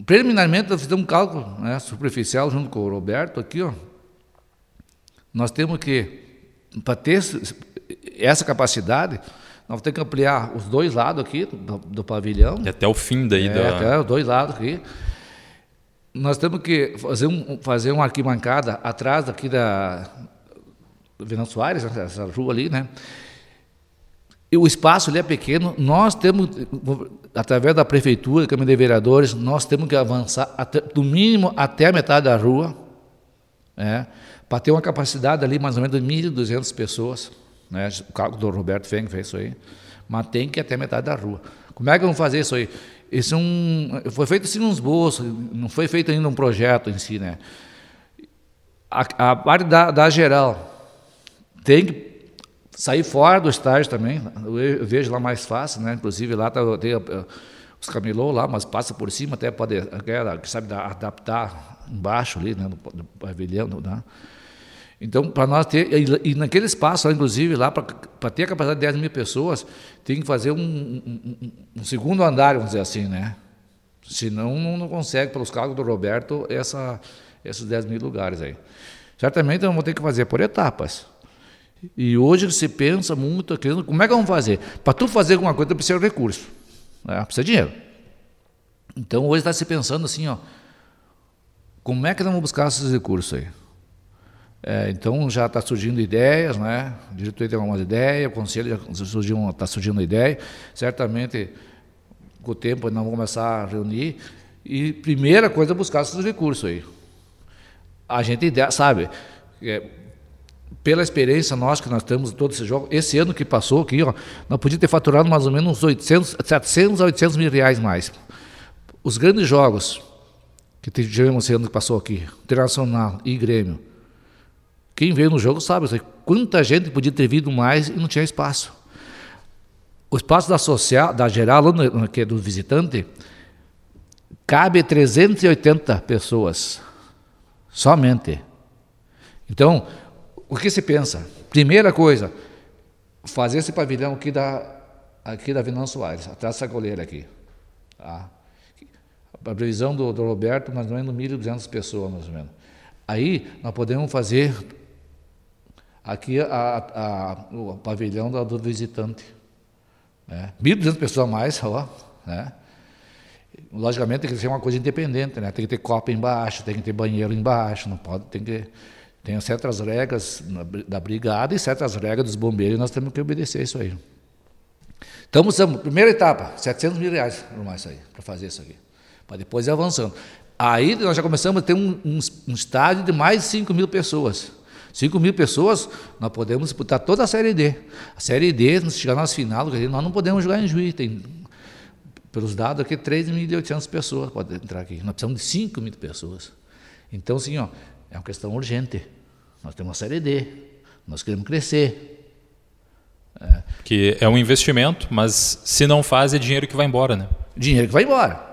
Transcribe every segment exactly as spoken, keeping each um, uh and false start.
preliminarmente, nós fizemos um cálculo, né, superficial junto com o Roberto aqui, ó. Nós temos que, para ter essa capacidade, nós temos que ampliar os dois lados aqui do, do pavilhão. E até o fim daí. É, da... Até os dois lados aqui. Nós temos que fazer, um, fazer uma arquibancada atrás daqui da Venâncio Soares, essa rua ali, né? E o espaço ali é pequeno, nós temos, através da prefeitura, Câmara de Vereadores, nós temos que avançar, até, do mínimo, até a metade da rua, né, para ter uma capacidade ali, mais ou menos, de mil e duzentas pessoas, né, o cálculo do Roberto Feng fez isso aí, mas tem que ir até a metade da rua. Como é que vamos fazer isso aí? Isso é um, foi feito assim uns bolsos, não foi feito ainda um projeto em si, né? A, a parte da, da geral tem que sair fora do estádio também, eu vejo lá mais fácil, né? Inclusive lá tá, tem os camelô lá, mas passa por cima, até pode, que sabe, adaptar embaixo ali, né? No pavilhão, né? Então, para nós ter, e, e naquele espaço, lá, inclusive, lá, para ter a capacidade de dez mil pessoas, tem que fazer um, um, um segundo andar, vamos dizer assim, né? Senão, não, não consegue, pelos cálculos do Roberto, essa, esses dez mil lugares aí. Certamente, vamos ter que fazer por etapas. E hoje se pensa muito, como é que vamos fazer? Para tu fazer alguma coisa, precisa de recurso, né? Precisa de dinheiro. Então, hoje está se pensando assim, ó, como é que nós vamos buscar esses recursos aí? É, então, já está surgindo ideias, né? O diretor tem algumas ideias, o conselho já surgiu, está surgindo ideia. Certamente, com o tempo, nós vamos começar a reunir. E, primeira coisa, é buscar esses recursos aí. A gente sabe, é, pela experiência nossa que nós temos todo esse jogo, esse ano que passou aqui, ó, nós podíamos ter faturado mais ou menos uns oitocentos, setecentos a oitocentos mil reais mais. Os grandes jogos que tivemos esse ano que passou aqui, Internacional e Grêmio, quem veio no jogo sabe, quanta gente podia ter vindo mais e não tinha espaço. O espaço da social, da geral, que é do visitante, cabe trezentas e oitenta pessoas, somente. Então, o que se pensa? Primeira coisa, fazer esse pavilhão aqui da, aqui da Venâncio Soares, atrás dessa goleira aqui. Tá? A previsão do, do Roberto, mais ou menos mil e duzentas pessoas, mais ou menos. Aí, nós podemos fazer aqui a, a, o pavilhão do, do visitante. Né? mil e duzentas pessoas a mais, ó, né? Logicamente, tem que ser uma coisa independente, né? Tem que ter copa embaixo, tem que ter banheiro embaixo, não pode, tem que... Tem certas regras da brigada e certas regras dos bombeiros, e nós temos que obedecer isso aí. Então, primeira etapa, setecentos mil reais arrumar isso aí, para fazer isso aqui. Para depois ir avançando. Aí nós já começamos a ter um, um, um estádio de mais de cinco mil pessoas. cinco mil pessoas, nós podemos disputar toda a Série D. A Série D, se chegar nas final, nós não podemos jogar em Juiz. Tem, pelos dados aqui, três mil e oitocentas pessoas podem entrar aqui. Nós precisamos de cinco mil pessoas. Então, assim, ó, é uma questão urgente. Nós temos uma Série D, nós queremos crescer. É. Que é um investimento, mas se não faz, é dinheiro que vai embora, né? Dinheiro que vai embora.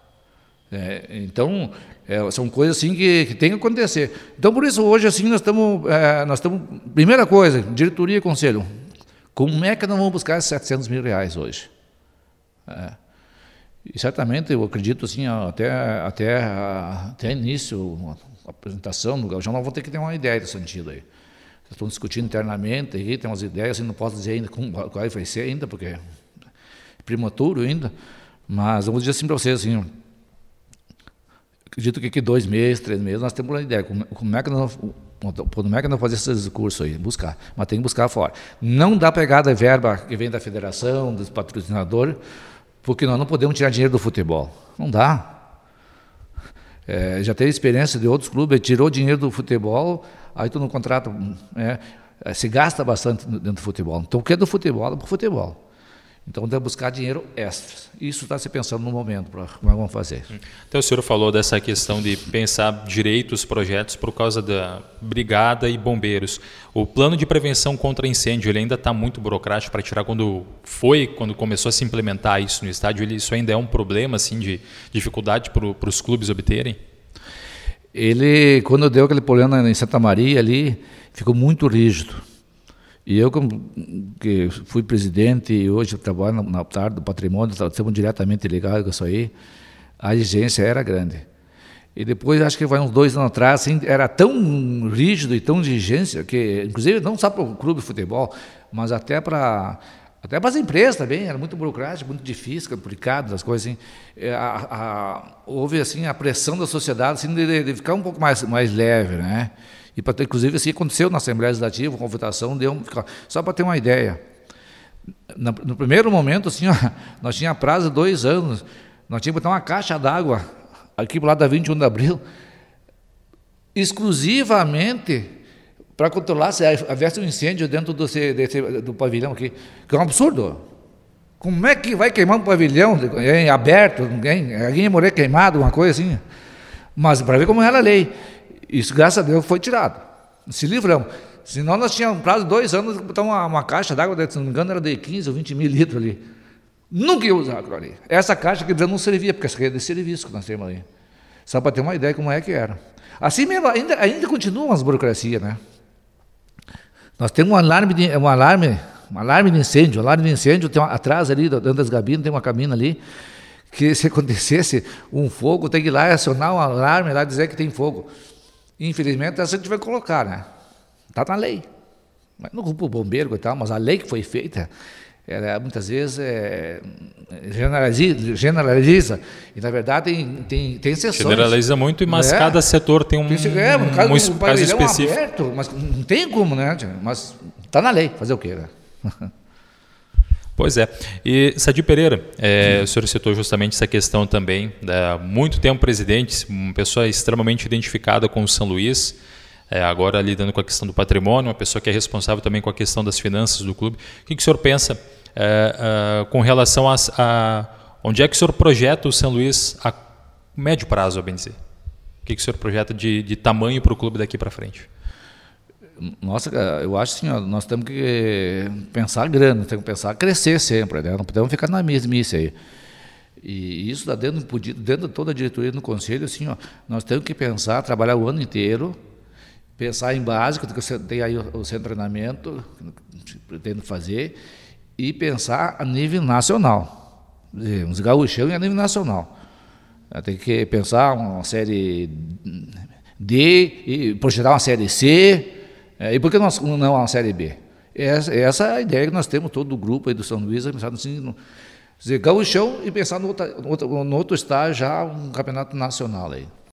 É, então, é, são coisas assim que, que tem que acontecer. Então, por isso, hoje, assim, nós estamos... É, nós estamos primeira coisa, diretoria e conselho, como é que nós vamos buscar esses setecentos mil reais hoje? É. E certamente, eu acredito, assim, até, até, até início... a apresentação no Gaúcho, nós vamos ter que ter uma ideia desse sentido aí. Estão discutindo internamente aí, tem umas ideias, assim, não posso dizer ainda como, qual vai ser ainda, porque é prematuro ainda, mas vamos dizer assim para vocês, assim, acredito que aqui dois meses, três meses, nós temos uma ideia, como, como é que nós como é que nós fazer esses cursos aí, buscar, mas tem que buscar fora. Não dá pegada a verba que vem da federação, dos patrocinadores, porque nós não podemos tirar dinheiro do futebol, não dá. É, já teve experiência de outros clubes, tirou dinheiro do futebol, aí tu não contrata, é, se gasta bastante dentro do futebol. Então, o que é do futebol é para o futebol. Então, deve buscar dinheiro extra. Isso está se pensando no momento, para como é que vamos fazer. Então, o senhor falou dessa questão de pensar direito os projetos por causa da brigada e bombeiros. O plano de prevenção contra incêndio, ele ainda está muito burocrático para tirar quando foi, quando começou a se implementar isso no estádio, ele, isso ainda é um problema assim, de dificuldade para os clubes obterem? Ele, quando deu aquele problema em Santa Maria ali, ficou muito rígido. E eu, como que fui presidente e hoje trabalho na, na tarde do patrimônio, estamos diretamente ligados com isso aí, a exigência era grande. E depois, acho que vai uns dois anos atrás, assim, era tão rígido e tão de exigência, que, inclusive, não só para o clube de futebol, mas até para até para as empresas também, era muito burocrático, muito difícil, complicado, as coisas assim. A, a, houve, assim, a pressão da sociedade, assim, de, de ficar um pouco mais, mais leve, né? E, pra ter, inclusive, assim, aconteceu na Assembleia Legislativa, com a votação, deu, só para ter uma ideia. No, no primeiro momento, assim, ó, nós tínhamos prazo de dois anos, nós tínhamos que botar uma caixa d'água aqui para o lado da vinte e um de abril, exclusivamente para controlar se houvesse um incêndio dentro do, desse, do pavilhão aqui, que é um absurdo. Como é que vai queimar um pavilhão é, aberto, ninguém, alguém ia morrer queimado, uma coisa assim? Mas para ver como era a lei. Isso, graças a Deus, foi tirado. Se livramos. Senão nós tínhamos um prazo de dois anos para botar uma, uma caixa d'água, se não me engano, era de quinze ou vinte mil litros ali. Nunca ia usar aquilo ali. Essa caixa que não servia, porque essa é de serviço que nós temos ali. Só para ter uma ideia como é que era. Assim mesmo, ainda, ainda continuam as burocracias, né? Nós temos um alarme de, um alarme, um alarme de incêndio. O alarme de incêndio tem uma, atrás ali, dentro das gabinas, tem uma cabina ali, que se acontecesse um fogo, tem que ir lá acionar um alarme, lá dizer que tem fogo. Infelizmente, essa a gente vai colocar, né? Está na lei. Mas não culpa o bombeiro e tal, mas a lei que foi feita, ela muitas vezes é, generaliza, generaliza, e na verdade tem, tem, tem exceções. Generaliza muito, mas é, cada setor tem um, tem, é, um, caso, um, um caso específico. Aberto, mas não tem como, né? Mas está na lei, fazer o quê, né? Pois é. E Sadi Pereira, é, o senhor citou justamente essa questão também, há muito tempo presidente, uma pessoa extremamente identificada com o São Luís, é, agora lidando com a questão do patrimônio, uma pessoa que é responsável também com a questão das finanças do clube. O que, que o senhor pensa é, é, com relação a, a onde é que o senhor projeta o São Luís a médio prazo, a bem dizer? O que, que o senhor projeta de, de tamanho para o clube daqui para frente? Nossa, eu acho assim, ó, nós temos que pensar grande, temos que pensar crescer sempre, né? Não podemos ficar na mesmice aí. E isso está dentro, dentro de toda a diretoria no conselho, assim, ó, nós temos que pensar, trabalhar o ano inteiro, pensar em básico, tem aí o seu treinamento, que pretendo fazer, e pensar a nível nacional, uns gaúchão a nível nacional. Tem que pensar uma série D, e projetar uma série C, e por que não uma série B? Essa, essa é a ideia que nós temos, todo o grupo aí do São Luís, pensar assim, no, dizer, gaúchão e pensar no outro, no outro, no outro estágio já um campeonato nacional aí.